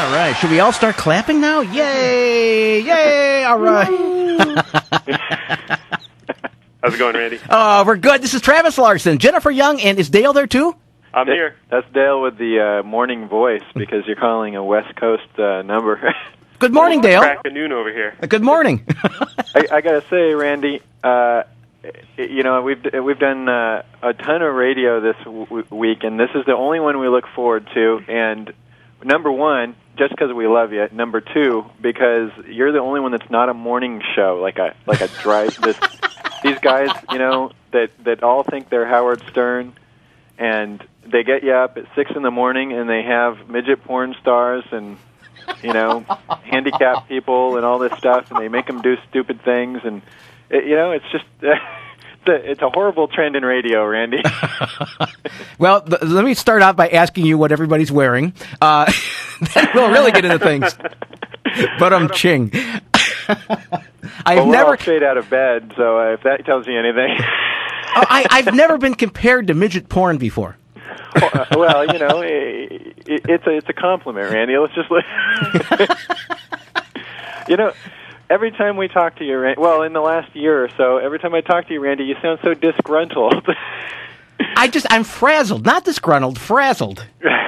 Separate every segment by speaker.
Speaker 1: All right. Should we all start clapping now? Yay! Yay! All right.
Speaker 2: How's it going, Randy?
Speaker 1: Oh, we're good. This is Travis Larson, Jennifer Young, and is Dale there too?
Speaker 2: I'm here.
Speaker 3: That's Dale with the morning voice because you're calling a West Coast number.
Speaker 1: Good morning, Dale.
Speaker 2: Crack of noon over here.
Speaker 1: Good morning.
Speaker 3: I got to say, Randy, we've done a ton of radio this week, and this is the only one we look forward to. And number one, just because we love you. Number two, because you're the only one that's not a morning show, like a drive. These guys, that all think they're Howard Stern, and they get you up at 6 a.m. and they have midget porn stars and handicapped people and all this stuff, and they make them do stupid things, and it's just it's a horrible trend in radio, Randy.
Speaker 1: Well, let me start out by asking you what everybody's wearing. Then we'll really get into things. But I'm ching.
Speaker 3: We're all straight out of bed, so if that tells you anything.
Speaker 1: I've never been compared to midget porn before.
Speaker 3: Well, it's a compliment, Randy. Let's just every time we talk to you, well, in the last year or so, every time I talk to you, Randy, you sound so disgruntled.
Speaker 1: I'm frazzled, not disgruntled, frazzled.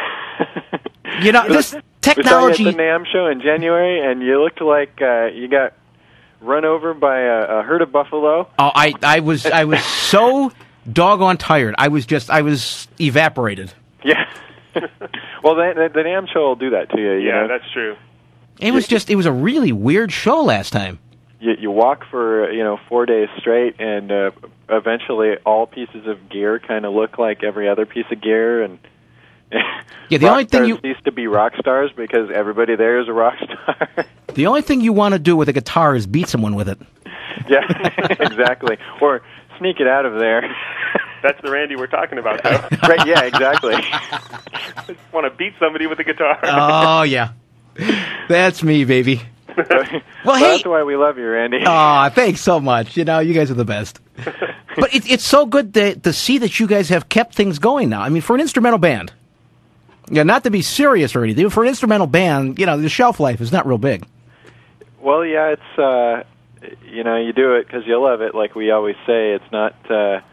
Speaker 1: This technology.
Speaker 3: We saw you at the NAMM show in January, and you looked like you got run over by a herd of buffalo.
Speaker 1: Oh, I was so doggone tired. I was evaporated.
Speaker 3: Yeah. Well, the NAMM show will do that to you.
Speaker 2: Yeah, that's true.
Speaker 1: It was a really weird show last time.
Speaker 3: You walk for 4 days straight, and eventually all pieces of gear kind of look like every other piece of gear, and
Speaker 1: yeah, the only thing
Speaker 3: used to be rock stars because everybody there is a rock star.
Speaker 1: The only thing you want to do with a guitar is beat someone with it.
Speaker 3: Yeah, exactly. Or sneak it out of there.
Speaker 2: That's the Randy we're talking about, though.
Speaker 3: Right? Yeah, exactly.
Speaker 2: I just want to beat somebody with a guitar.
Speaker 1: Oh yeah, that's me, baby.
Speaker 3: Well, hey, that's why we love you, Randy.
Speaker 1: Aw, thanks so much. You guys are the best. But it's so good to see that you guys have kept things going now. I mean, for an instrumental band. Yeah, not to be serious or anything, for an instrumental band, the shelf life is not real big.
Speaker 3: Well, yeah, it's you do it because you love it. Like we always say, it's not the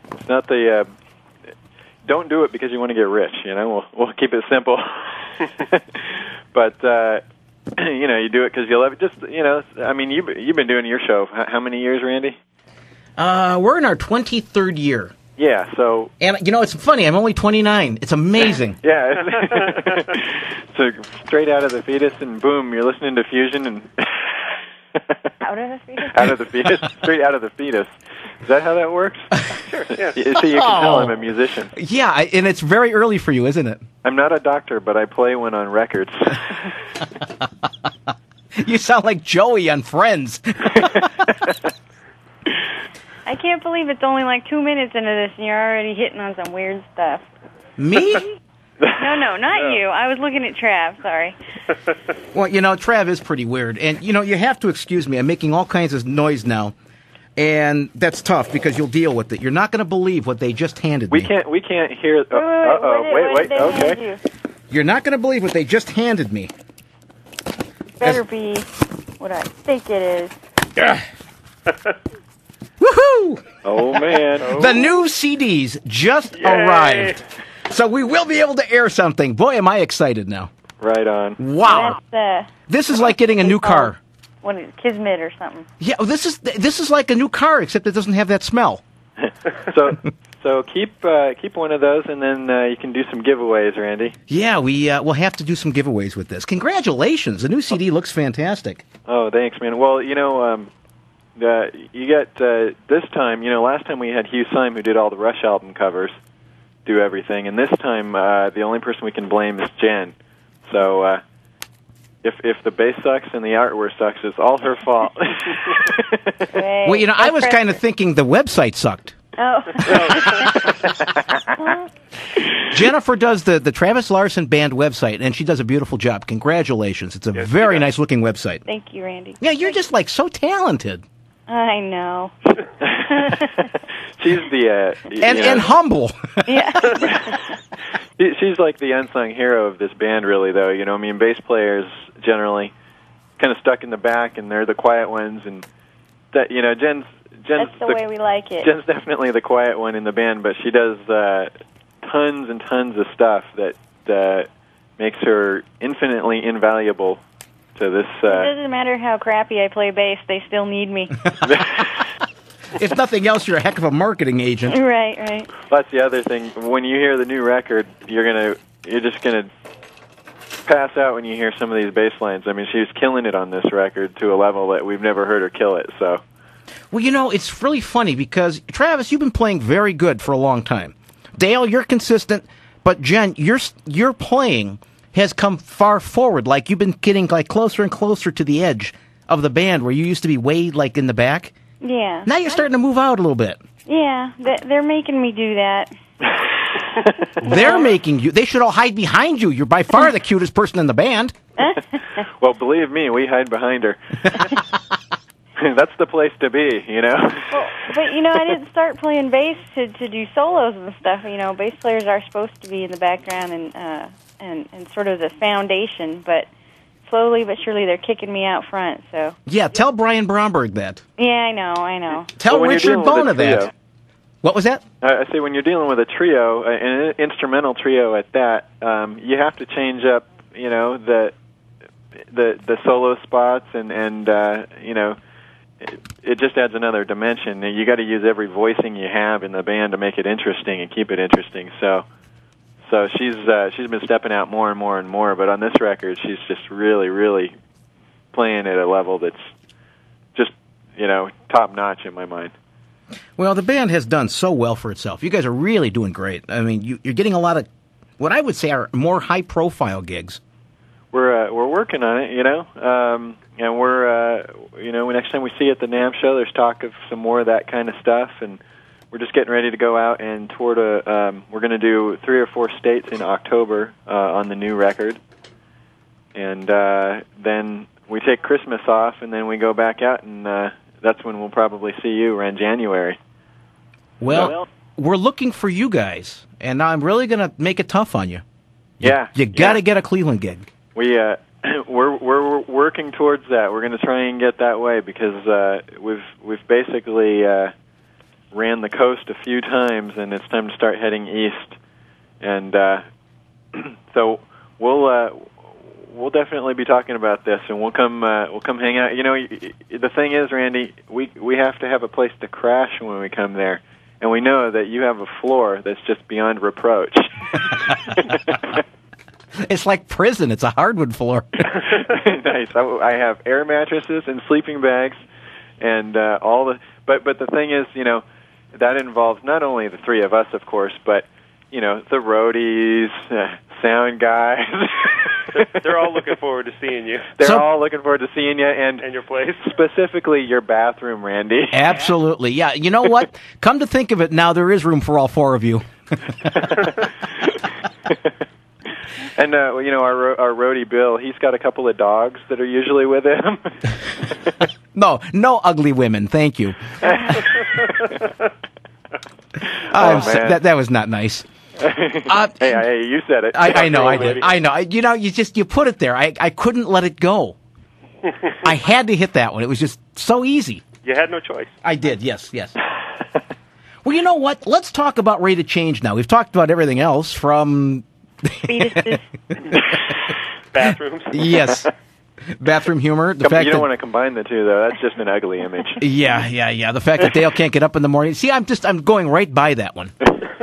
Speaker 3: don't do it because you want to get rich. We'll keep it simple. But you do it because you love it. Just I mean, you've been doing your show. How many years, Randy?
Speaker 1: We're in our 23rd year.
Speaker 3: Yeah, so...
Speaker 1: And, it's funny, I'm only 29. It's amazing.
Speaker 3: Yeah. So straight out of the fetus, and boom, you're listening to Fusion, and...
Speaker 4: Out of the fetus?
Speaker 3: Out of the fetus. Straight out of the fetus. Is that how that works?
Speaker 2: Sure, yeah.
Speaker 3: So you can tell I'm a musician.
Speaker 1: Yeah, and it's very early for you, isn't it?
Speaker 3: I'm not a doctor, but I play one on records.
Speaker 1: You sound like Joey on Friends.
Speaker 4: I can't believe it's only like 2 minutes into this and you're already hitting on some weird stuff.
Speaker 1: Me?
Speaker 4: No, not you. I was looking at Trav, sorry.
Speaker 1: Well, Trav is pretty weird. And, you have to excuse me. I'm making all kinds of noise now. And that's tough because you'll deal with it. You're not going to believe what they just handed me.
Speaker 3: We can't hear...
Speaker 4: Wait,
Speaker 3: okay.
Speaker 1: You're not going to believe what they just handed me.
Speaker 4: Better be what I think it is.
Speaker 1: Woohoo!
Speaker 3: Oh, man.
Speaker 1: The new CDs just arrived. So we will be able to air something. Boy, am I excited now.
Speaker 3: Right on.
Speaker 1: Wow. This is like getting a new car.
Speaker 4: What is it, Kismet or something?
Speaker 1: Yeah, this is like a new car, except it doesn't have that smell.
Speaker 3: So keep one of those, and then you can do some giveaways, Randy.
Speaker 1: Yeah, we'll have to do some giveaways with this. Congratulations. The new CD looks fantastic.
Speaker 3: Oh, thanks, man. Well, you get this time, last time we had Hugh Syme, who did all the Rush album covers, do everything, and this time the only person we can blame is Jen. So if the bass sucks and the artwork sucks, it's all her fault.
Speaker 1: Well, I was kind of thinking the website sucked.
Speaker 4: Oh.
Speaker 1: Jennifer does the Travis Larson Band website, and she does a beautiful job. Congratulations. It's a very nice-looking website.
Speaker 4: Thank you, Randy.
Speaker 1: Yeah, you're just, so talented.
Speaker 4: I know.
Speaker 3: She's the...
Speaker 1: and humble.
Speaker 4: Yeah.
Speaker 3: She's like the unsung hero of this band, really, though. You know, I mean, bass players generally kind of stuck in the back, and they're the quiet ones. And that, you know, Jen's
Speaker 4: That's the way we like it.
Speaker 3: Jen's definitely the quiet one in the band, but she does tons and tons of stuff that makes her infinitely invaluable to this.
Speaker 4: It doesn't matter how crappy I play bass; they still need me.
Speaker 1: If nothing else, you're a heck of a marketing agent.
Speaker 4: Right.
Speaker 3: That's the other thing. When you hear the new record, you're just gonna pass out when you hear some of these bass lines. I mean, she's killing it on this record to a level that we've never heard her kill it. So,
Speaker 1: well, you know, it's really funny because Travis, you've been playing very good for a long time. Dale, you're consistent, but Jen, your playing has come far forward. Like you've been getting like closer and closer to the edge of the band, where you used to be way like in the back.
Speaker 4: Yeah.
Speaker 1: Now you're starting to move out a little bit.
Speaker 4: Yeah, they're making me do that.
Speaker 1: They're making you. They should all hide behind you. You're by far the cutest person in the band.
Speaker 3: well, believe me, we hide behind her. That's the place to be, you know.
Speaker 4: Well, but you know, I didn't start playing bass to do solos and stuff. You know, bass players are supposed to be in the background and sort of the foundation, but slowly but surely they're kicking me out front. So
Speaker 1: yeah, tell Brian Bromberg that.
Speaker 4: Yeah, I know.
Speaker 1: Tell Richard Bona that.
Speaker 3: Trio,
Speaker 1: what was that?
Speaker 3: I say when you're dealing with a trio, an instrumental trio at that, you have to change up, you know, the solo spots and you know, it just adds another dimension. You got to use every voicing you have in the band to make it interesting and keep it interesting. So she's been stepping out more and more and more. But on this record, she's just really, really playing at a level that's just, you know, top notch in my mind.
Speaker 1: Well, the band has done so well for itself. You guys are really doing great. I mean, you're getting a lot of what I would say are more high-profile gigs.
Speaker 3: We're working on it, you know, and we're you know, next time we see you at the NAMM show, there's talk of some more of that kind of stuff, and we're just getting ready to go out and tour to. We're going to do 3 or 4 states in October on the new record, and then we take Christmas off, and then we go back out, and that's when we'll probably see you around January.
Speaker 1: Well, we're looking for you guys, and I'm really going to make it tough on you. You got to get a Cleveland gig.
Speaker 3: We're working towards that. We're going to try and get that way because we've basically ran the coast a few times, and it's time to start heading east. And so we'll definitely be talking about this, and we'll come hang out. You know, the thing is, Randy, we have to have a place to crash when we come there, and we know that you have a floor that's just beyond reproach.
Speaker 1: It's like prison. It's a hardwood floor.
Speaker 3: Nice. I have air mattresses and sleeping bags, and all the. But the thing is, you know, that involves not only the 3 of us, of course, but you know, the roadies, sound guys.
Speaker 2: They're all looking forward to seeing you.
Speaker 3: They're all looking forward to seeing you and
Speaker 2: your place.
Speaker 3: Specifically your bathroom, Randy.
Speaker 1: Absolutely. Yeah. You know what? Come to think of it, now there is room for all 4 of you.
Speaker 3: And you know, our roadie Bill, he's got a couple of dogs that are usually with him.
Speaker 1: No ugly women, thank you.
Speaker 3: Man.
Speaker 1: That was not nice.
Speaker 3: Hey, you said it.
Speaker 1: I know, I did. I know. You know, you put it there. I couldn't let it go. I had to hit that one. It was just so easy.
Speaker 2: You had no choice.
Speaker 1: I did. Yes. Well, you know what? Let's talk about Rate of Change now. We've talked about everything else from
Speaker 4: fetuses.
Speaker 2: Bathrooms.
Speaker 1: Yes. Bathroom humor.
Speaker 3: You don't want to combine the two, though. That's just an ugly image.
Speaker 1: Yeah. The fact that Dale can't get up in the morning. See, I'm going right by that one.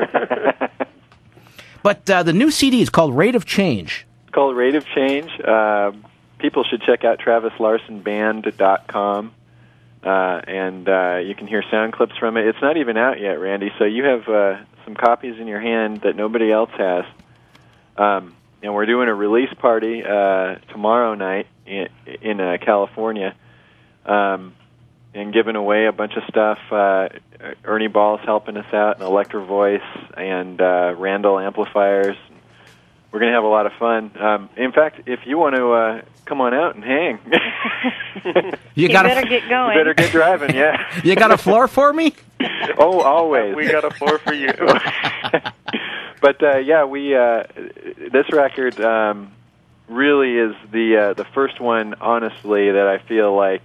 Speaker 1: But the new CD is called Rate of Change.
Speaker 3: It's called Rate of Change. People should check out TravisLarsonBand.com, and you can hear sound clips from it. It's not even out yet, Randy, so you have some copies in your hand that nobody else has. And we're doing a release party tomorrow night in California, and giving away a bunch of stuff. Ernie Ball's helping us out, and Electro Voice, and Randall amplifiers. We're going to have a lot of fun. In fact, if you want to come on out and hang,
Speaker 4: you better get going.
Speaker 3: You better get driving. Yeah.
Speaker 1: You got a floor for me?
Speaker 3: Oh, always.
Speaker 2: We got a floor for you.
Speaker 3: But yeah, we this record really is the first one, honestly, that I feel like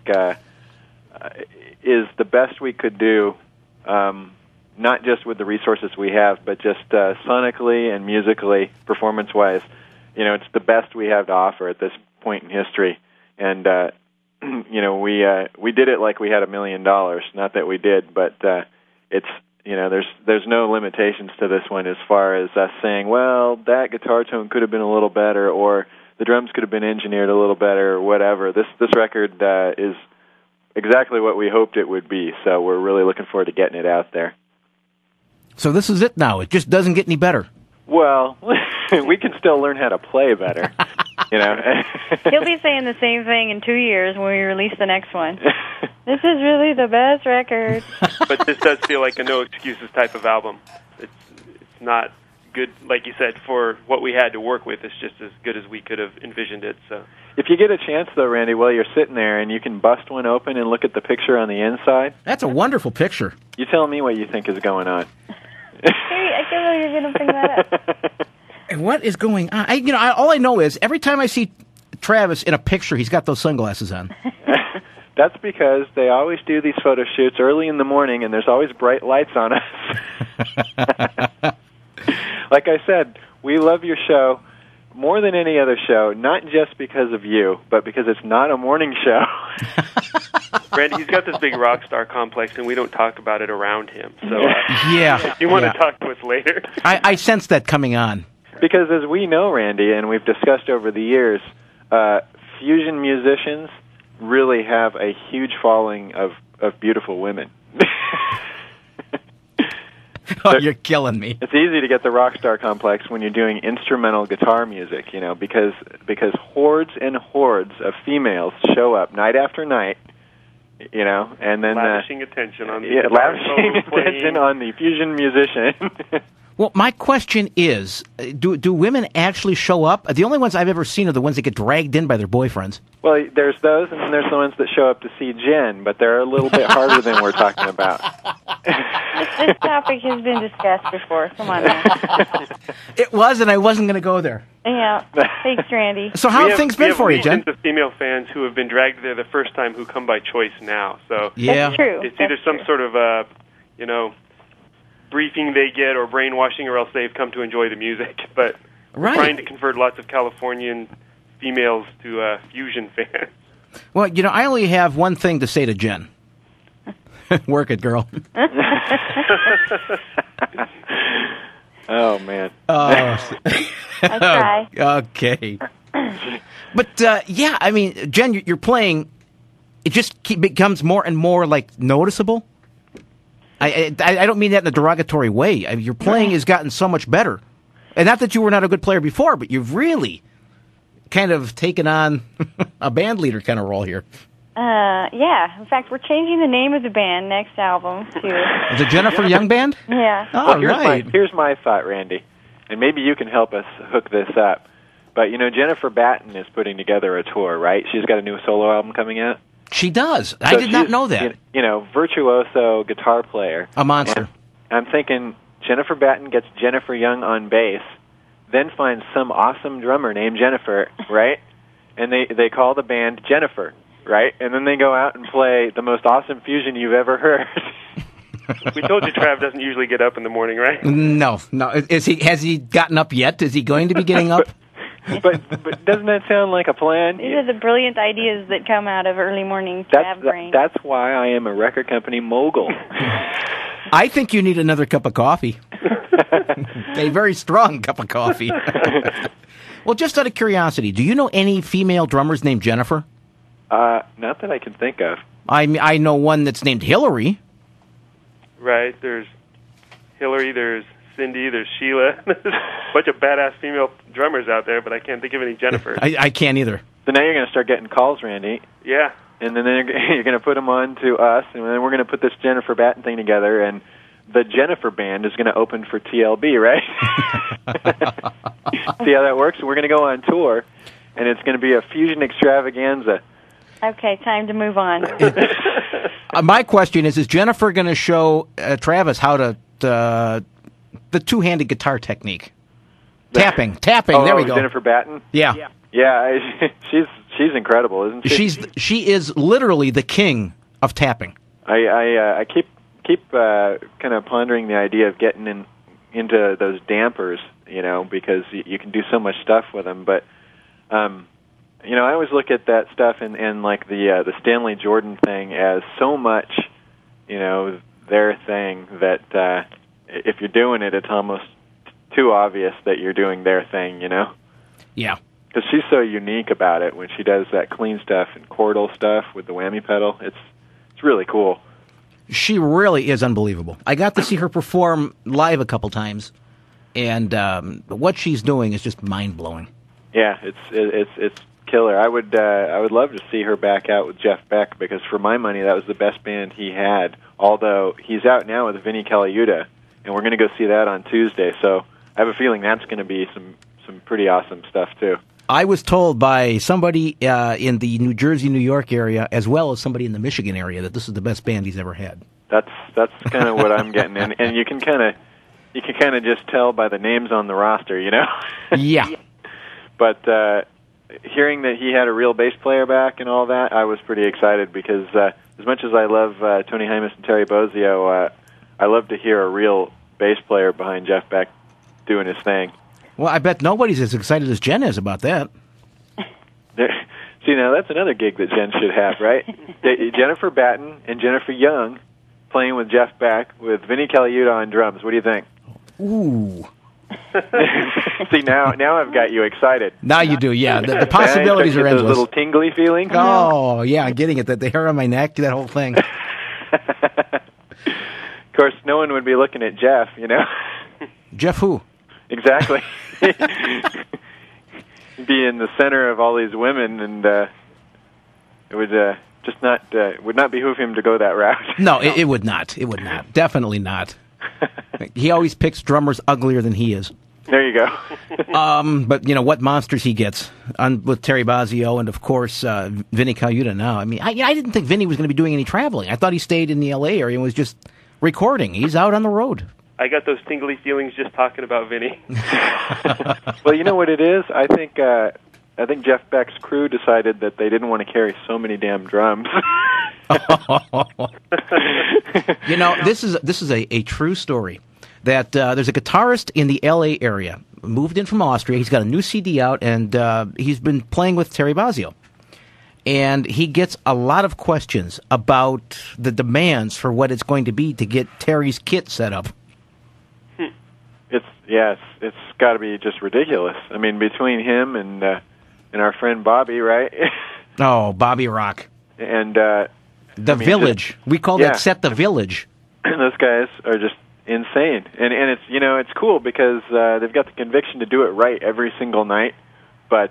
Speaker 3: is the best we could do. Not just with the resources we have, but just sonically and musically, performance-wise. You know, it's the best we have to offer at this point in history. And you know, we did it like we had $1 million. Not that we did, but it's, you know, there's no limitations to this one as far as us saying, well, that guitar tone could have been a little better, or the drums could have been engineered a little better, or whatever. This record is exactly what we hoped it would be. So we're really looking forward to getting it out there.
Speaker 1: So this is it now. It just doesn't get any better.
Speaker 3: Well, we can still learn how to play better, you know.
Speaker 4: He'll be saying the same thing in 2 years when we release the next one. This is really the best record.
Speaker 2: But this does feel like a no excuses type of album. It's not good, like you said, for what we had to work with. It's just as good as we could have envisioned it. So,
Speaker 3: if you get a chance, though, Randy, while you're sitting there and you can bust one open and look at the picture on the inside.
Speaker 1: That's a wonderful picture.
Speaker 3: You tell me what you think is going on.
Speaker 4: Hey, I can't believe you're going to bring that up.
Speaker 1: And what is going on? All I know is every time I see Travis in a picture, he's got those sunglasses on.
Speaker 3: That's because they always do these photo shoots early in the morning, and there's always bright lights on us. Like I said, we love your show more than any other show, not just because of you, but because it's not a morning show.
Speaker 2: Randy, he's got this big rock star complex, and we don't talk about it around him. So,
Speaker 1: yeah.
Speaker 2: If you want to talk to us later.
Speaker 1: I sense that coming on.
Speaker 3: Because as we know, Randy, and we've discussed over the years, fusion musicians really have a huge following of beautiful women.
Speaker 1: Oh, you're killing me.
Speaker 3: It's easy to get the rock star complex when you're doing instrumental guitar music, you know, because hordes and hordes of females show up night after night, you know, and then
Speaker 2: lavishing attention on the
Speaker 3: lavishing attention on the fusion musician.
Speaker 1: Well, my question is, do women actually show up? The only ones I've ever seen are the ones that get dragged in by their boyfriends.
Speaker 3: Well, there's those, and then there's the ones that show up to see Jen, but they're a little bit harder than we're talking about.
Speaker 4: This topic has been discussed before. Come on now.
Speaker 1: It was, and I wasn't going to go there.
Speaker 4: Yeah. Thanks, Randy.
Speaker 1: So how have things been for you, Jen?
Speaker 2: We have female fans who have been dragged there the first time who come by choice now. So
Speaker 1: yeah.
Speaker 4: That's true.
Speaker 2: It's either some sort of, briefing they get or brainwashing, or else they've come to enjoy the music. But we're trying to convert lots of Californian females to fusion fans.
Speaker 1: Well, I only have one thing to say to Jen. Work it, girl.
Speaker 3: Oh, man.
Speaker 4: I try.
Speaker 1: Okay. But, Jen, you're playing, it just becomes more and more, noticeable. I don't mean that in a derogatory way. Your playing has gotten so much better. And not that you were not a good player before, but you've really kind of taken on a band leader kind of role here.
Speaker 4: Yeah. In fact, we're changing the name of the band next album to...
Speaker 1: Is it Jennifer Young Band?
Speaker 4: Yeah.
Speaker 1: Oh,
Speaker 3: well, here's my thought, Randy, and maybe you can help us hook this up. But, Jennifer Batten is putting together a tour, right? She's got a new solo album coming out?
Speaker 1: She does. I did not know that.
Speaker 3: Virtuoso guitar player.
Speaker 1: A monster.
Speaker 3: And I'm thinking Jennifer Batten gets Jennifer Young on bass, then finds some awesome drummer named Jennifer, right? And they call the band Jennifer, right? And then they go out and play the most awesome fusion you've ever heard.
Speaker 2: We told you Trav doesn't usually get up in the morning, right?
Speaker 1: No. Has he gotten up yet? Is he going to be getting up?
Speaker 3: But doesn't that sound like a plan?
Speaker 4: These are the brilliant ideas that come out of early morning Trav brain.
Speaker 3: That's why I am a record company mogul.
Speaker 1: I think you need another cup of coffee. A very strong cup of coffee. Well, just out of curiosity, do you know any female drummers named Jennifer?
Speaker 3: Not that I can think of.
Speaker 1: I know one that's named Hillary.
Speaker 2: Right. There's Hillary, there's Cindy, there's Sheila. There's a bunch of badass female drummers out there, but I can't think of any Jennifer.
Speaker 1: I can't either.
Speaker 3: So now you're going to start getting calls, Randy.
Speaker 2: Yeah.
Speaker 3: And then you're going to put them on to us, and then we're going to put this Jennifer Batten thing together, and the Jennifer Band is going to open for TLB, right? See how that works? We're going to go on tour, and it's going to be a fusion extravaganza.
Speaker 4: Okay, time to move on.
Speaker 1: My question is Jennifer going to show Travis how to the two-handed guitar technique. Tapping. There we go.
Speaker 3: Jennifer Batten.
Speaker 1: Yeah.
Speaker 3: She's incredible, isn't she?
Speaker 1: She is literally the king of tapping.
Speaker 3: I keep kind of pondering the idea of getting into those dampers, because you can do so much stuff with them. But I always look at that stuff and like the Stanley Jordan thing as so much, their thing that if you're doing it, it's almost too obvious that you're doing their thing,
Speaker 1: Yeah.
Speaker 3: Because she's so unique about it when she does that clean stuff and chordal stuff with the whammy pedal. It's really cool.
Speaker 1: She really is unbelievable. I got to see her perform live a couple times, and what she's doing is just mind-blowing.
Speaker 3: Yeah, it's killer. I would love to see her back out with Jeff Beck, because for my money, that was the best band he had. Although he's out now with Vinnie Colaiuta, and we're going to go see that on Tuesday. So I have a feeling that's going to be some pretty awesome stuff too.
Speaker 1: I was told by somebody in the New Jersey, New York area, as well as somebody in the Michigan area, that this is the best band he's ever had.
Speaker 3: That's kind of what I'm getting, and you can kind of just tell by the names on the roster,
Speaker 1: Yeah.
Speaker 3: But hearing that he had a real bass player back and all that, I was pretty excited, because as much as I love Tony Hymas and Terry Bozzio, I love to hear a real bass player behind Jeff Beck doing his thing.
Speaker 1: Well, I bet nobody's as excited as Jen is about that.
Speaker 3: See, now that's another gig that Jen should have, right? Jennifer Batten and Jennifer Young playing with Jeff Beck with Vinnie Colaiuta on drums. What do you think?
Speaker 1: Ooh.
Speaker 3: See, now I've got you excited.
Speaker 1: Now you do, yeah. The possibilities are endless.
Speaker 3: Those little tingly feelings.
Speaker 1: Oh, yeah, I'm getting it. The hair on my neck, that whole thing.
Speaker 3: Of course, no one would be looking at Jeff,
Speaker 1: Jeff who?
Speaker 3: Exactly. Be in the center of all these women, and it would just would not behoove him to go that route.
Speaker 1: No, it would not. It would not. Definitely not. He always picks drummers uglier than he is.
Speaker 3: There you go.
Speaker 1: But what monsters he gets with Terry Bozzio and, of course, Vinnie Colaiuta now. I mean, I didn't think Vinnie was going to be doing any traveling. I thought he stayed in the L.A. area and was just recording. He's out on the road.
Speaker 2: I got those tingly feelings just talking about Vinnie.
Speaker 3: Well, you know what it is? I think Jeff Beck's crew decided that they didn't want to carry so many damn drums.
Speaker 1: This is a true story. That there's a guitarist in the L.A. area, moved in from Austria. He's got a new CD out, and he's been playing with Terry Bozzio. And he gets a lot of questions about the demands for what it's going to be to get Terry's kit set up.
Speaker 3: It's got to be just ridiculous. I mean, between him and our friend Bobby, right?
Speaker 1: Oh, Bobby Rock.
Speaker 3: And
Speaker 1: Village. We call that set the Village.
Speaker 3: Those guys are just insane. And it's it's cool because they've got the conviction to do it right every single night. But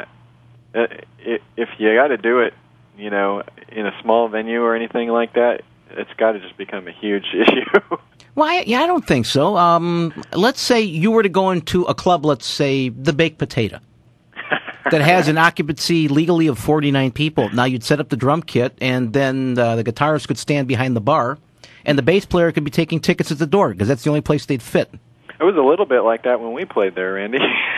Speaker 3: if you got to do it, in a small venue or anything like that, it's got to just become a huge issue.
Speaker 1: Well, I don't think so. Let's say you were to go into a club, let's say the Baked Potato, that has an occupancy legally of 49 people. Now you'd set up the drum kit, and then the guitarist could stand behind the bar, and the bass player could be taking tickets at the door, because that's the only place they'd fit.
Speaker 3: It was a little bit like that when we played there, Randy.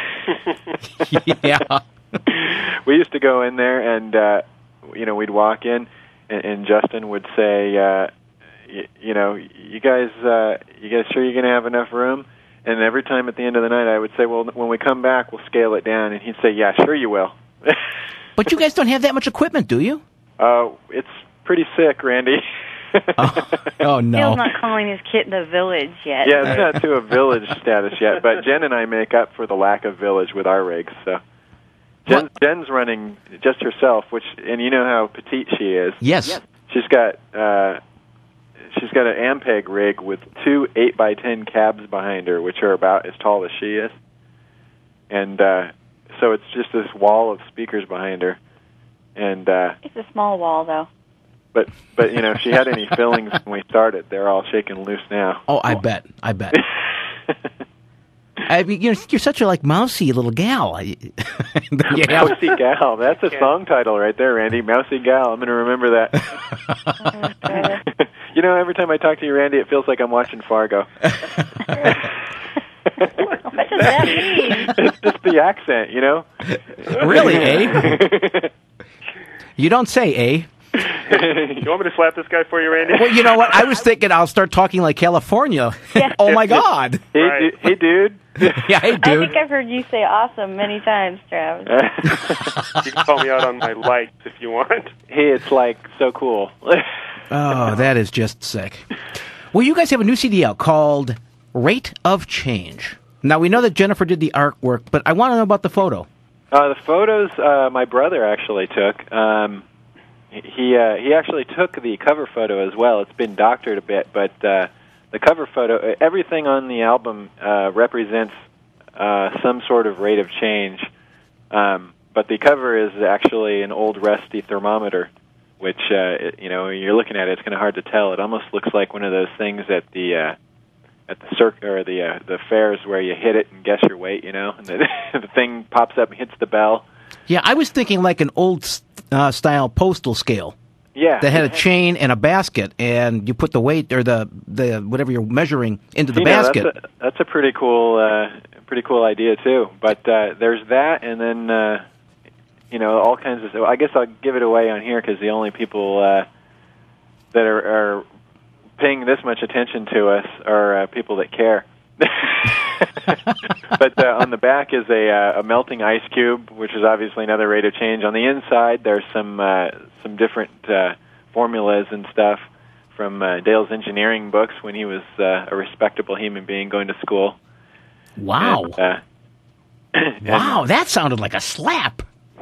Speaker 1: Yeah.
Speaker 3: We used to go in there, and we'd walk in, and Justin would say, you guys sure you're going to have enough room? And every time at the end of the night, I would say, well, when we come back, we'll scale it down. And he'd say, yeah, sure you will.
Speaker 1: But you guys don't have that much equipment, do you?
Speaker 3: It's pretty sick, Randy.
Speaker 1: Oh, no.
Speaker 4: Phil's not calling his kit the Village yet.
Speaker 3: Yeah, it's not to a Village status yet. But Jen and I make up for the lack of Village with our rigs. So Jen's running just herself, and you know how petite she is.
Speaker 1: Yes.
Speaker 3: She's got an Ampeg rig with 2 8x10 cabs behind her, which are about as tall as she is. And so it's just this wall of speakers behind her. And
Speaker 4: it's a small wall, though.
Speaker 3: But if she had any fillings when we started, they're all shaking loose now.
Speaker 1: Oh, I bet. I mean, you're such a mousy little gal.
Speaker 3: Mousy Gal. That's a song title right there, Randy. Mousy Gal. I'm going to remember that. You know, every time I talk to you, Randy, it feels like I'm watching Fargo.
Speaker 4: What does that mean?
Speaker 3: It's just the accent, you know?
Speaker 1: Really, eh? You don't say, eh?
Speaker 2: You want me to slap this guy for you, Randy?
Speaker 1: Well, you know what? I was thinking I'll start talking like California.
Speaker 4: Yeah.
Speaker 1: Oh, my God.
Speaker 3: Hey,
Speaker 2: Right.
Speaker 3: hey, dude.
Speaker 1: Yeah, hey,
Speaker 4: I
Speaker 1: dude.
Speaker 4: think I've heard you say awesome many times, Travis.
Speaker 2: You can call me out on my likes if you want.
Speaker 3: Hey, it's like so cool.
Speaker 1: Oh, that is just sick. Well, you guys have a new CD out called Rate of Change. Now, we know that Jennifer did the artwork, but I want to know about the photo.
Speaker 3: The photos my brother actually took. He actually took the cover photo as well. It's been doctored a bit, but the cover photo, everything on the album represents some sort of rate of change. But the cover is actually an old rusty thermometer, which you know, when you're looking at it, it's kind of hard to tell. It almost looks like one of those things at the or the fairs where you hit it and guess your weight, you know, and the thing pops up and hits the bell.
Speaker 1: Yeah, I was thinking like an old style postal scale.
Speaker 3: Yeah,
Speaker 1: That had a chain and a basket, and you put the weight or the whatever you're measuring into the basket.
Speaker 3: That's a pretty cool idea too. But there's that, and then you know, all kinds of. So I guess I'll give it away on here because the only people that are paying this much attention to us are people that care. But on the back is a melting ice cube, which is obviously another rate of change. On the inside, there's some different formulas and stuff from Dale's engineering books when he was a respectable human being going to school.
Speaker 1: Wow.
Speaker 3: And,
Speaker 1: wow, that sounded like a slap.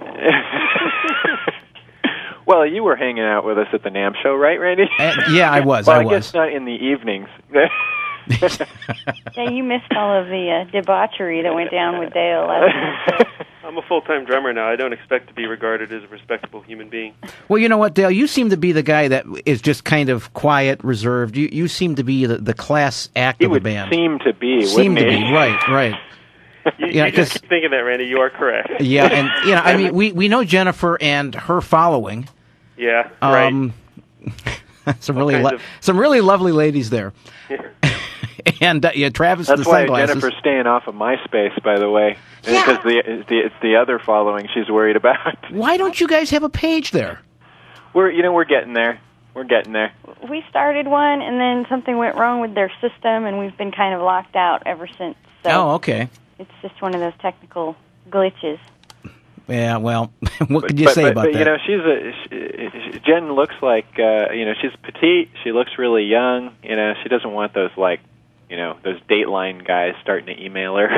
Speaker 3: well, you were hanging out with us at the NAMM show, right, Randy?
Speaker 1: Yeah, I was.
Speaker 3: Well,
Speaker 1: I
Speaker 3: I
Speaker 1: was.
Speaker 3: guess not in the evenings.
Speaker 4: Yeah, you missed all of the debauchery that went down with Dale last night.
Speaker 2: I'm a full-time drummer now. I don't expect to be regarded as a respectable human being.
Speaker 1: Well, you know what, Dale? You seem to be the guy that is just kind of quiet, reserved. You seem to be the class act
Speaker 3: He
Speaker 1: of the
Speaker 3: would
Speaker 1: band.
Speaker 3: seem to be,
Speaker 1: Seem
Speaker 3: wouldn't
Speaker 1: to
Speaker 3: he?
Speaker 1: be, right. Yeah,
Speaker 2: You just
Speaker 1: 'cause-
Speaker 2: keep thinking that, Randy. You are correct.
Speaker 1: Yeah, and you know, I mean, we know Jennifer and her following.
Speaker 2: Yeah, right.
Speaker 1: Some really
Speaker 2: kinds of-
Speaker 1: some really lovely ladies there. And yeah, Travis
Speaker 3: That's
Speaker 1: the
Speaker 3: why
Speaker 1: sunglasses.
Speaker 3: Jennifer's staying off of MySpace, by the way, because it's the other following she's worried about.
Speaker 1: Why don't you guys have a page there?
Speaker 3: We're getting there. We're getting there.
Speaker 4: We started one, and then something went wrong with their system, and we've been kind of locked out ever since. So
Speaker 1: Oh, okay.
Speaker 4: it's just one of those technical glitches.
Speaker 1: Yeah, well, what could you say about
Speaker 3: but,
Speaker 1: that?
Speaker 3: you know, Jen looks like you know, she's petite. She looks really young. You know, she doesn't want those those Dateline guys starting to email her.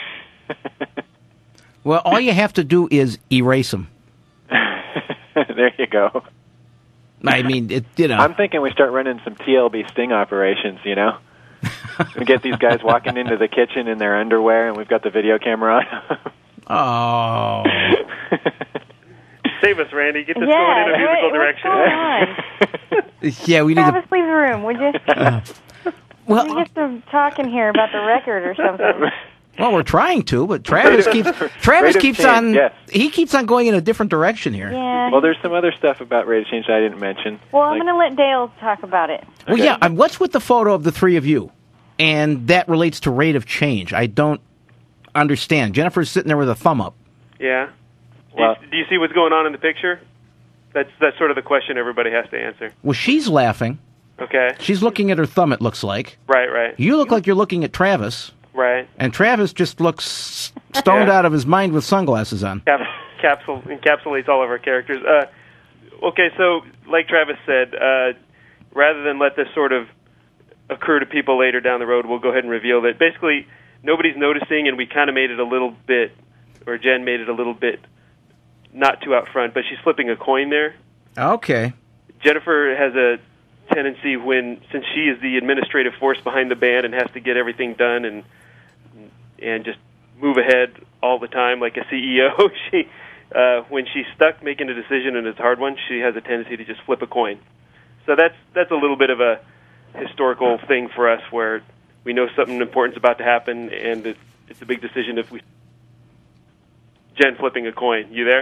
Speaker 1: Well, all you have to do is erase them.
Speaker 3: There you go.
Speaker 1: I mean,
Speaker 3: I'm thinking we start running some TLB sting operations, you know? We get these guys walking into the kitchen in their underwear, and we've got the video camera on.
Speaker 1: Oh.
Speaker 2: Save us, Randy. Get this
Speaker 4: Yeah,
Speaker 2: going in a musical
Speaker 4: what's
Speaker 2: direction.
Speaker 4: going on?
Speaker 1: Yeah, we need to.
Speaker 4: Travis, leave the room, would you? We
Speaker 1: Well,
Speaker 4: get to talking here about the record or something.
Speaker 1: well, we're trying to, but Travis
Speaker 3: Rate of
Speaker 1: keeps
Speaker 3: change,
Speaker 1: on.
Speaker 3: yes.
Speaker 1: He keeps on going in a different direction here.
Speaker 4: Yeah.
Speaker 3: Well, there's some other stuff about rate of change I didn't mention.
Speaker 4: Well, I'm going to let Dale talk about it.
Speaker 1: Well,
Speaker 3: Okay.
Speaker 1: yeah. What's with the photo of the three of you, and that relates to rate of change? I don't understand. Jennifer's sitting there with a thumb up.
Speaker 2: Yeah.
Speaker 3: Well-
Speaker 2: Do you see what's going on in the picture? That's sort of the question everybody has to answer.
Speaker 1: Well, she's laughing.
Speaker 2: Okay.
Speaker 1: She's looking at her thumb. It looks like
Speaker 2: Right.
Speaker 1: you look like you're looking at Travis,
Speaker 2: Right.
Speaker 1: and Travis just looks stoned
Speaker 2: Yeah.
Speaker 1: out of his mind with sunglasses on.
Speaker 2: Encapsulates all of our characters. Okay, so like Travis said, rather than let this sort of occur to people later down the road, we'll go ahead and reveal that basically nobody's noticing, and we kind of made it a little bit, or Jen made it a little bit not too out front, but she's flipping a coin there.
Speaker 1: Okay.
Speaker 2: Jennifer has a tendency since she is the administrative force behind the band and has to get everything done and just move ahead all the time like a CEO, she when she's stuck making a decision and it's a hard one, she has a tendency to just flip a coin. So that's a little bit of a historical thing for us where we know something important's about to happen and it's a big decision if we Jen flipping a coin. You there?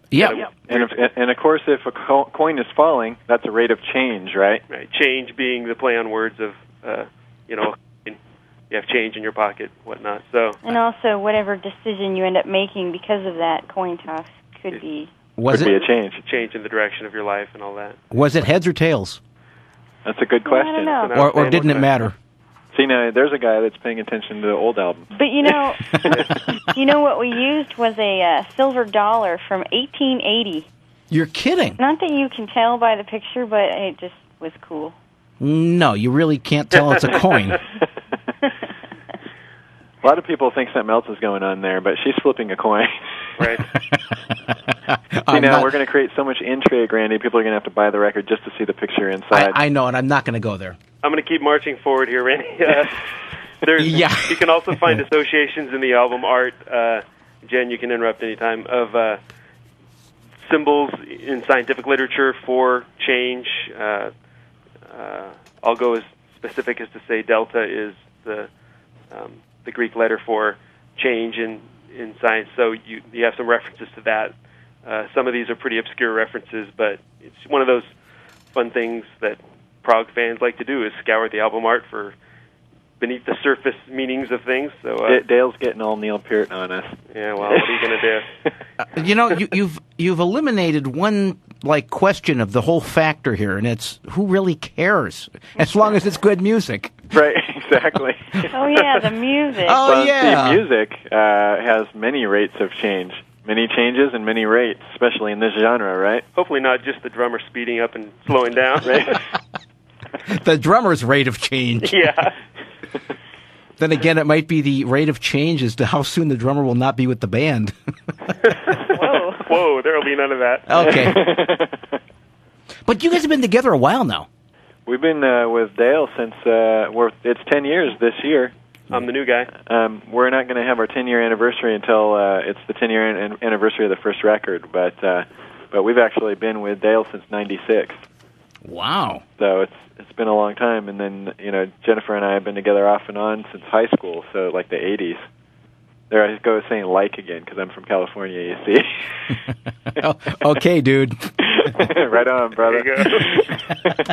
Speaker 1: Yeah.
Speaker 3: And of course, if a coin is falling, that's a rate of change, right?
Speaker 2: Right. Change being the play on words of, you have change in your pocket, whatnot. So.
Speaker 4: And also, whatever decision you end up making because of that coin toss could be
Speaker 3: a change.
Speaker 2: Change in the direction of your life and all that.
Speaker 1: Was it heads or tails?
Speaker 3: That's a good question.
Speaker 4: I don't know.
Speaker 1: Or didn't it matter?
Speaker 3: See, now there's a guy that's paying attention to the old albums.
Speaker 4: But you know what we used was a silver dollar from 1880.
Speaker 1: You're kidding.
Speaker 4: Not that you can tell by the picture, but it just was cool.
Speaker 1: No, you really can't tell it's a coin.
Speaker 3: A lot of people think something else is going on there, but she's flipping a coin.
Speaker 2: Right.
Speaker 3: See, now we're going to create so much intrigue, Randy. People are going to have to buy the record just to see the picture inside.
Speaker 1: I know, and I'm not going to go there.
Speaker 2: I'm going to keep marching forward here, Randy. You can also find associations in the album art. Jen, you can interrupt anytime, of symbols in scientific literature for change. I'll go as specific as to say delta is the Greek letter for change in science. So you have some references to that. Some of these are pretty obscure references, but it's one of those fun things that prog fans like to do, is scour the album art for beneath the surface meanings of things. So
Speaker 3: Dale's getting all Neil Peart on us.
Speaker 2: Yeah, well, what are you going to
Speaker 1: do? You've eliminated one question of the whole factor here, and it's who really cares as long as it's good music.
Speaker 3: Right, exactly.
Speaker 4: Oh yeah, the music.
Speaker 1: Oh
Speaker 3: well,
Speaker 1: yeah,
Speaker 3: see, music has many rates of change, many changes and many rates, especially in this genre, right?
Speaker 2: Hopefully not just the drummer speeding up and slowing down.
Speaker 3: Right.
Speaker 1: The drummer's rate of change.
Speaker 2: Yeah.
Speaker 1: Then again, it might be the rate of change as to how soon the drummer will not be with the band.
Speaker 2: Whoa, there will be none of that.
Speaker 1: Okay. But you guys have been together a while now.
Speaker 3: We've been with Dale since it's 10 years this year.
Speaker 2: I'm the new guy.
Speaker 3: We're not going to have our 10-year anniversary until it's the 10-year anniversary of the first record, but we've actually been with Dale since '96.
Speaker 1: Wow.
Speaker 3: So it's been a long time, and then Jennifer and I have been together off and on since high school, so like the '80s. There I go saying again because I'm from California, you see.
Speaker 1: Okay, dude.
Speaker 3: Right on, brother.
Speaker 2: There you go.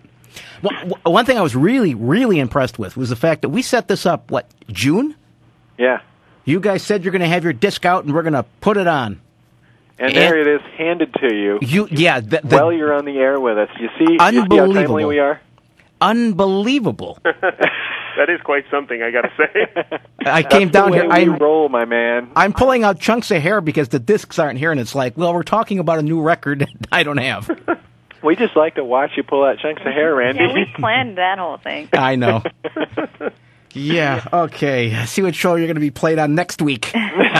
Speaker 1: Well, one thing I was really, really impressed with was the fact that we set this up, June?
Speaker 3: Yeah.
Speaker 1: You guys said you're going to have your disc out and we're going to put it on.
Speaker 3: And there it is, handed to you.
Speaker 1: While
Speaker 3: you're on the air with us. You see how timely we are?
Speaker 1: Unbelievable.
Speaker 2: That is quite something, I got to say.
Speaker 1: I came down here.
Speaker 3: I roll, my man.
Speaker 1: I'm pulling out chunks of hair because the discs aren't here, and it's like, well, we're talking about a new record that I don't have.
Speaker 3: We just like to watch you pull out chunks of hair, Randy.
Speaker 4: Yeah, we planned that whole thing.
Speaker 1: I know. Yeah, okay. See what show you're going to be played on next week.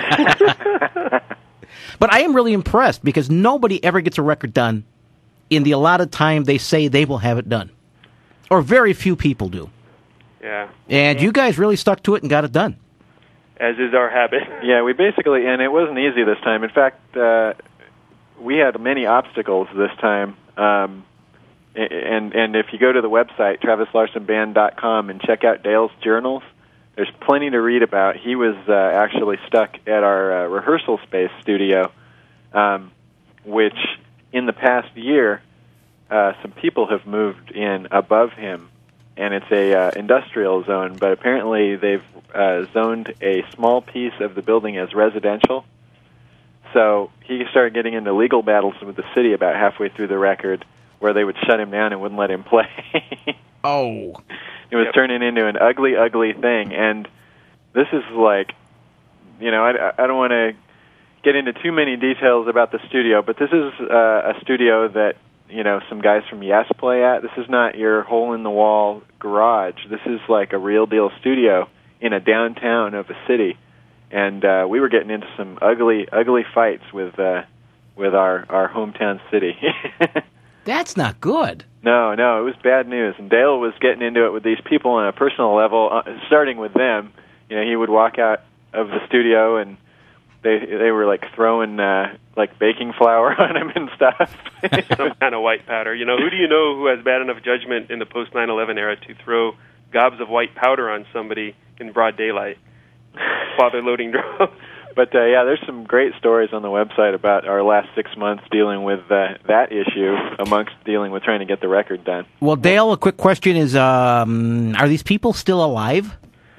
Speaker 1: But I am really impressed because nobody ever gets a record done in the allotted time they say they will have it done. Or very few people do.
Speaker 2: Yeah.
Speaker 1: And you guys really stuck to it and got it done.
Speaker 2: As is our habit.
Speaker 3: Yeah, we basically, and it wasn't easy this time. In fact, we had many obstacles this time. And if you go to the website, TravisLarsonBand.com, and check out Dale's journals, there's plenty to read about. He was actually stuck at our rehearsal space studio, which in the past year, some people have moved in above him, and it's a industrial zone, but apparently they've zoned a small piece of the building as residential. So he started getting into legal battles with the city about halfway through the record, where they would shut him down and wouldn't let him play.
Speaker 1: Oh.
Speaker 3: It was turning into an ugly, ugly thing. And this is like, I don't want to get into too many details about the studio, but this is a studio that, some guys from Yes play at. This is not your hole-in-the-wall garage. This is like a real-deal studio in a downtown of a city. And we were getting into some ugly, ugly fights with our hometown city.
Speaker 1: That's not good.
Speaker 3: No, it was bad news. And Dale was getting into it with these people on a personal level, starting with them. He would walk out of the studio and they were like throwing like baking flour on him and stuff.
Speaker 2: Some kind of white powder. Who do you know who has bad enough judgment in the post 9/11 era to throw gobs of white powder on somebody in broad daylight while they're loading drugs?
Speaker 3: But yeah, there's some great stories on the website about our last 6 months dealing with that issue amongst dealing with trying to get the record done.
Speaker 1: Well, Dale, a quick question is, are these people still alive?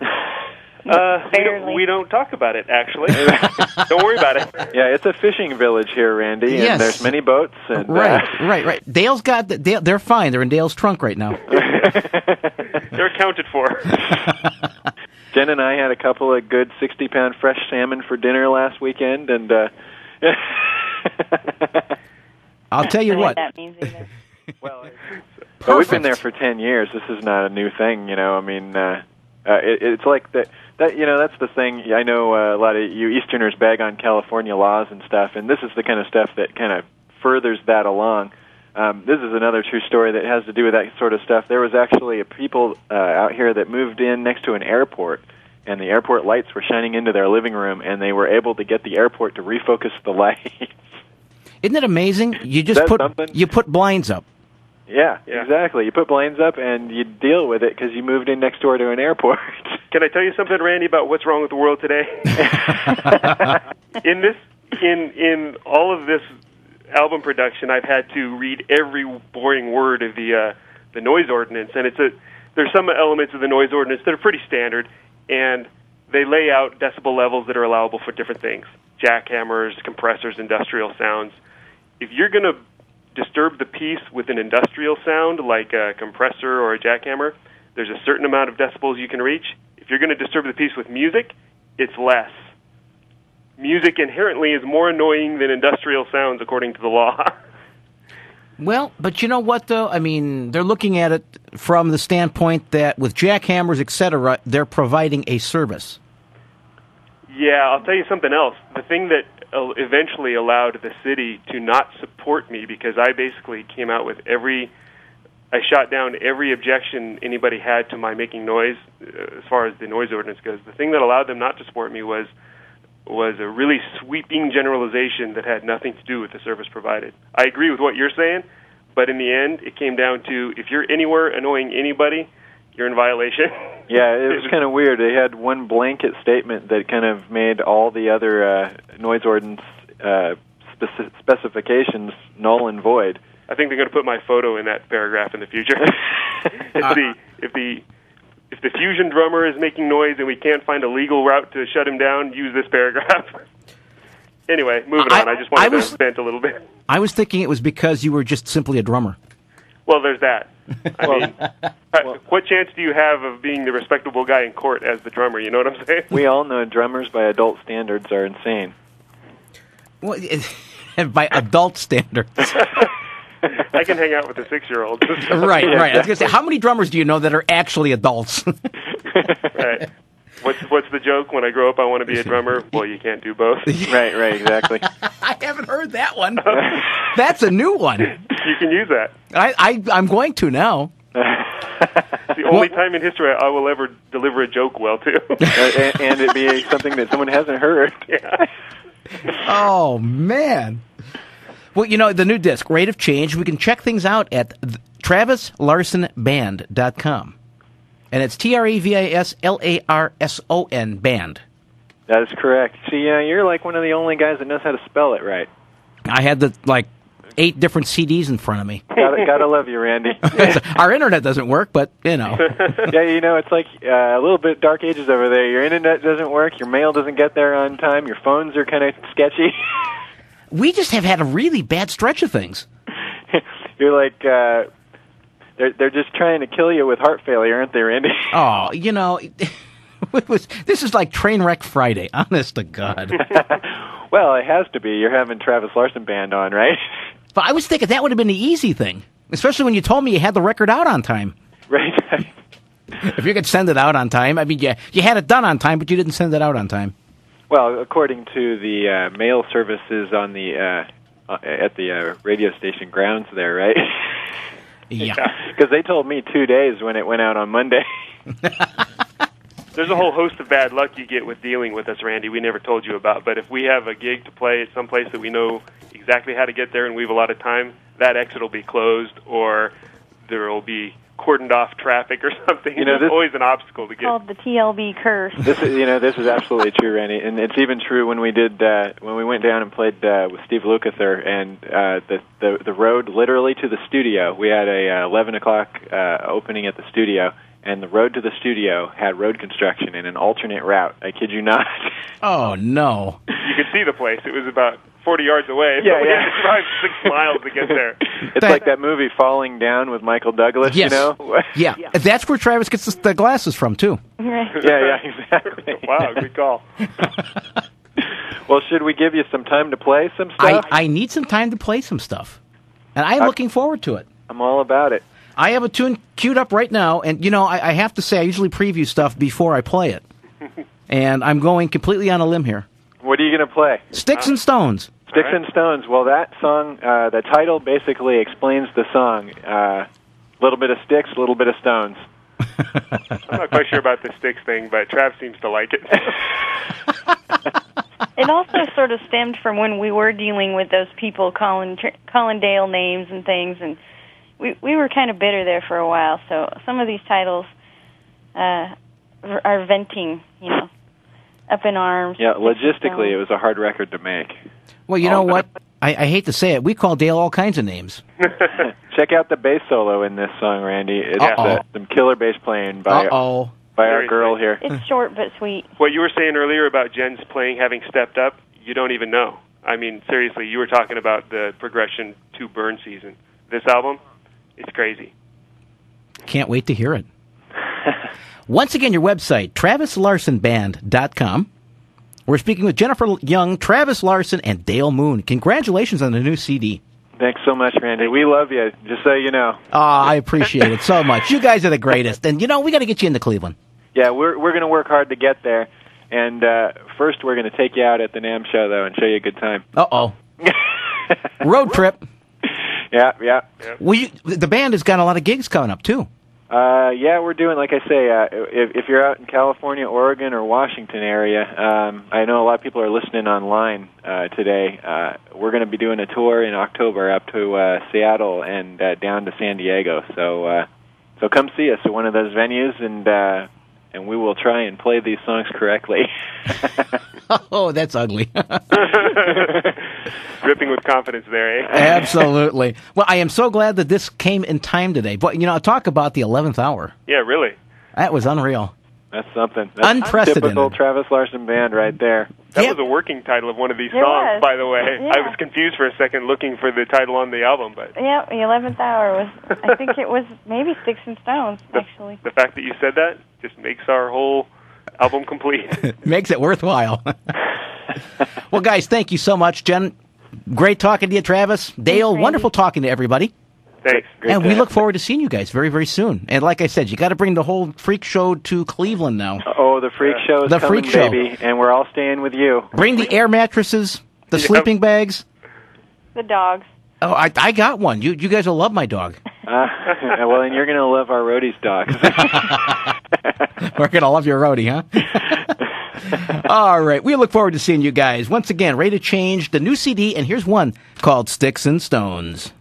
Speaker 2: We don't talk about it, actually. Don't worry about it.
Speaker 3: Yeah, it's a fishing village here, Randy,
Speaker 1: Yes.
Speaker 3: and there's many boats. And,
Speaker 1: Right. Dale's got they're fine. They're in Dale's trunk right now.
Speaker 2: They're accounted for.
Speaker 3: Jen and I had a couple of good 60-pound fresh salmon for dinner last weekend, and
Speaker 1: I'll tell you what.
Speaker 4: That means either.
Speaker 3: well, we've been there for 10 years. This is not a new thing, I mean, it's like that. That's the thing. I know a lot of you Easterners bag on California laws and stuff, and this is the kind of stuff that kind of furthers that along. This is another true story that has to do with that sort of stuff. There was actually people out here that moved in next to an airport, and the airport lights were shining into their living room, and they were able to get the airport to refocus the lights.
Speaker 1: Isn't it amazing? You just put blinds up.
Speaker 3: Yeah, exactly. You put blinds up, and you deal with it because you moved in next door to an airport.
Speaker 2: Can I tell you something, Randy, about what's wrong with the world today? In all of this album production, I've had to read every boring word of the noise ordinance, and there's some elements of the noise ordinance that are pretty standard, and they lay out decibel levels that are allowable for different things: jackhammers, compressors, industrial sounds. If you're going to disturb the piece with an industrial sound like a compressor or a jackhammer, there's a certain amount of decibels you can reach. If you're going to disturb the piece with music, it's less. Music inherently is more annoying than industrial sounds, according to the law.
Speaker 1: Well, but you know what, though? I mean, they're looking at it from the standpoint that with jackhammers, etc., they're providing a service.
Speaker 2: Yeah, I'll tell you something else. The thing that eventually allowed the city to not support me, because I basically came out with I shot down every objection anybody had to my making noise as far as the noise ordinance goes. The thing that allowed them not to support me was a really sweeping generalization that had nothing to do with the service provided. I agree with what you're saying, but in the end, it came down to if you're anywhere annoying anybody, you're in violation.
Speaker 3: Yeah, it was kind of weird. They had one blanket statement that kind of made all the other noise ordinance specifications null and void.
Speaker 2: I think they're going to put my photo in that paragraph in the future. If the fusion drummer is making noise and we can't find a legal route to shut him down, use this paragraph. Anyway, moving on. I just wanted to vent a little bit.
Speaker 1: I was thinking it was because you were just simply a drummer.
Speaker 2: Well, there's that. I mean, what chance do you have of being the respectable guy in court as the drummer? You know what I'm saying?
Speaker 3: We all know drummers by adult standards are insane.
Speaker 1: Well, by adult standards.
Speaker 2: I can hang out with a 6-year-old.
Speaker 1: Right. I was going to say, how many drummers do you know that are actually adults?
Speaker 2: Right. What's the joke? When I grow up, I want to be a drummer. Well, you can't do both.
Speaker 3: Right, exactly.
Speaker 1: I haven't heard that one. That's a new one.
Speaker 2: You can use that.
Speaker 1: I'm going to now.
Speaker 2: It's the only time in history I will ever deliver a joke well, too.
Speaker 3: And it be something that someone hasn't heard.
Speaker 2: Yeah.
Speaker 1: Oh, man. Well, the new disc, Rate of Change, we can check things out at TravisLarsonBand.com. And it's TravisLarson band.
Speaker 3: That is correct. See, you're like one of the only guys that knows how to spell it right.
Speaker 1: I had 8 different CDs in front of me.
Speaker 3: Gotta love you, Randy.
Speaker 1: Our internet doesn't work, but,
Speaker 3: Yeah, it's like a little bit dark ages over there. Your internet doesn't work, your mail doesn't get there on time, your phones are kind of sketchy.
Speaker 1: We just have had a really bad stretch of things.
Speaker 3: You're like, they're just trying to kill you with heart failure, aren't they, Randy?
Speaker 1: Oh, this is like Trainwreck Friday, honest to God.
Speaker 3: Well, it has to be. You're having Travis Larson Band on, right?
Speaker 1: But I was thinking that would have been the easy thing, especially when you told me you had the record out on time.
Speaker 3: Right.
Speaker 1: If you could send it out on time, I mean, you had it done on time, but you didn't send it out on time.
Speaker 3: Well, according to the mail services on the at the radio station grounds there, right?
Speaker 1: Yeah.
Speaker 3: Because they told me 2 days when it went out on Monday.
Speaker 2: There's a whole host of bad luck you get with dealing with us, Randy, we never told you about. But if we have a gig to play at some place that we know exactly how to get there and we have a lot of time, that exit will be closed, or there will be cordoned off traffic or something.
Speaker 3: You know,
Speaker 2: There's always an obstacle to get.
Speaker 4: Called the TLB curse.
Speaker 3: This is absolutely true, Randy, and it's even true when we went down and played with Steve Lukather, and the road literally to the studio. We had a 11 o'clock opening at the studio, and the road to the studio had road construction in an alternate route. I kid you not.
Speaker 1: Oh no!
Speaker 2: You could see the place. It was about 40 yards away.
Speaker 3: Yeah,
Speaker 2: we
Speaker 3: yeah.
Speaker 2: had to drive 6 miles to get there.
Speaker 3: It's like that movie Falling Down with Michael Douglas,
Speaker 1: Yes.
Speaker 3: you know?
Speaker 1: Yeah, that's where Travis gets the glasses from too.
Speaker 4: Right.
Speaker 3: Yeah, exactly.
Speaker 2: Wow, good call.
Speaker 3: Well, should we give you some time to play some stuff?
Speaker 1: I need some time to play some stuff, and I'm looking forward to it.
Speaker 3: I'm all about it.
Speaker 1: I have a tune queued up right now, and you know I have to say I usually preview stuff before I play it, and I'm going completely on a limb here.
Speaker 3: What are you going to play?
Speaker 1: Sticks and Stones.
Speaker 3: Sticks and Stones. Well, that song, the title basically explains the song. Little bit of sticks, little bit of stones.
Speaker 2: I'm not quite sure about the Styx thing, but Trav seems to like it.
Speaker 4: It also sort of stemmed from when we were dealing with those people calling Dale names and things, and we were kind of bitter there for a while. So some of these titles are venting, you know, up in arms.
Speaker 3: Yeah, logistically, it was a hard record to make.
Speaker 1: Well, you know what? I hate to say it. We call Dale all kinds of names.
Speaker 3: Check out the bass solo in this song, Randy. It's some killer bass playing by our girl here.
Speaker 4: It's short but sweet.
Speaker 2: What you were saying earlier about Jen's playing having stepped up, you don't even know. I mean, seriously, you were talking about the progression to Burn Season. This album, it's crazy.
Speaker 1: Can't wait to hear it. Once again, your website, TravisLarsonBand.com. We're speaking with Jennifer Young, Travis Larson, and Dale Moon. Congratulations on the new CD.
Speaker 3: Thanks so much, Randy. We love you, just so you know.
Speaker 1: I appreciate it so much. You guys are the greatest. And, you know, we got to get you into Cleveland.
Speaker 3: Yeah, we're going to work hard to get there. And first, we're going to take you out at the NAMM show, though, and show you a good time.
Speaker 1: Uh-oh. Road trip.
Speaker 3: Yeah.
Speaker 1: Well, the band has got a lot of gigs coming up, too.
Speaker 3: Yeah, we're doing, like I say, if you're out in California, Oregon, or Washington area, I know a lot of people are listening online today. We're going to be doing a tour in October up to Seattle and down to San Diego. So come see us at one of those venues, and we will try and play these songs correctly.
Speaker 1: Oh, that's ugly.
Speaker 2: Dripping with confidence there, eh?
Speaker 1: Absolutely. Well, I am so glad that this came in time today. But, you know, talk about the 11th hour.
Speaker 2: Yeah, really.
Speaker 1: That was unreal.
Speaker 3: That's something. That's
Speaker 1: unprecedented.
Speaker 3: Typical Travis Larson Band right there.
Speaker 2: That was a working title of one of these songs,
Speaker 4: was.
Speaker 2: by the way.
Speaker 4: Yeah.
Speaker 2: I was confused for a second looking for the title on the album, but
Speaker 4: Yeah, the 11th hour was, I think it was maybe Sticks and Stones, actually.
Speaker 2: the fact that you said that just makes our whole album complete.
Speaker 1: Makes it worthwhile. Well, guys, thank you so much. Jen, great talking to you, Travis. Dale,
Speaker 4: Randy.
Speaker 1: wonderful talking to everybody.
Speaker 2: Thanks.
Speaker 1: And we look forward to seeing you guys very, very soon. And like I said, you got to bring the whole freak show to Cleveland now.
Speaker 3: Oh, the freak show is
Speaker 1: The
Speaker 3: coming,
Speaker 1: freak show.
Speaker 3: baby, and we're all staying with you.
Speaker 1: Bring the air mattresses, the
Speaker 2: Yep.
Speaker 1: sleeping bags.
Speaker 4: The dogs.
Speaker 1: Oh, I got one. You guys will love my dog.
Speaker 3: Well, and you're going to love our roadies' dogs.
Speaker 1: We're going to love your roadie, huh? All right. We look forward to seeing you guys. Once again, Ready to Change, the new CD, and here's one called Sticks and Stones.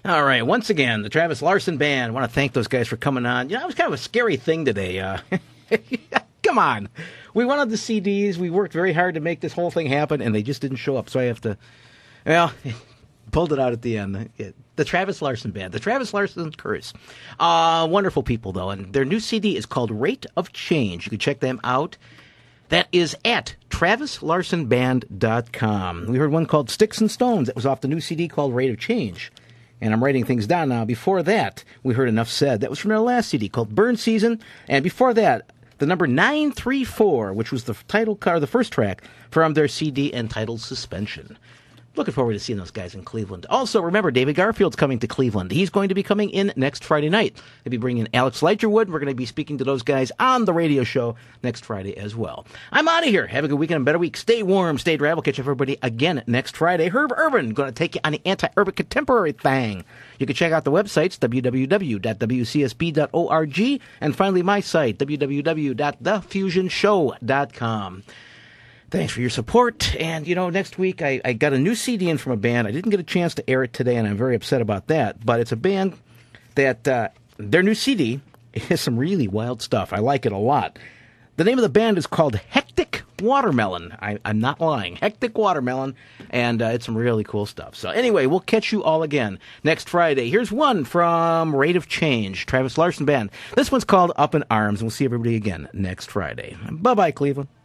Speaker 1: All right, once again, the Travis Larson Band. I want to thank those guys for coming on. You know, it was kind of a scary thing today. Come on. We wanted the CDs. We worked very hard to make this whole thing happen, and they just didn't show up. So I have to, pulled it out at the end. The Travis Larson Band. The Travis Larson Curse. Wonderful people, though. And their new CD is called Rate of Change. You can check them out. That is at TravisLarsonBand.com. We heard one called Sticks and Stones. That was off the new CD called Rate of Change. And I'm writing things down now. Before that, we heard Enough Said. That was from their last CD called Burn Season. And before that, the number 934, which was the title card, the first track from their CD entitled Suspension. Looking forward to seeing those guys in Cleveland. Also, remember, David Garfield's coming to Cleveland. He's going to be coming in next Friday night. They'll be bringing Alex Leiterwood. We're going to be speaking to those guys on the radio show next Friday as well. I'm out of here. Have a good weekend and a better week. Stay warm, stay dry. We'll catch everybody again next Friday. Herb Urban going to take you on the anti-urban contemporary thing. You can check out the websites, www.wcsb.org, and finally my site, www.thefusionshow.com. Thanks for your support. And, next week I got a new CD in from a band. I didn't get a chance to air it today, and I'm very upset about that. But it's a band that their new CD has some really wild stuff. I like it a lot. The name of the band is called Hectic Watermelon. I'm not lying. Hectic Watermelon. And it's some really cool stuff. So anyway, we'll catch you all again next Friday. Here's one from Rate of Change, Travis Larson Band. This one's called Up in Arms. And we'll see everybody again next Friday. Bye-bye, Cleveland.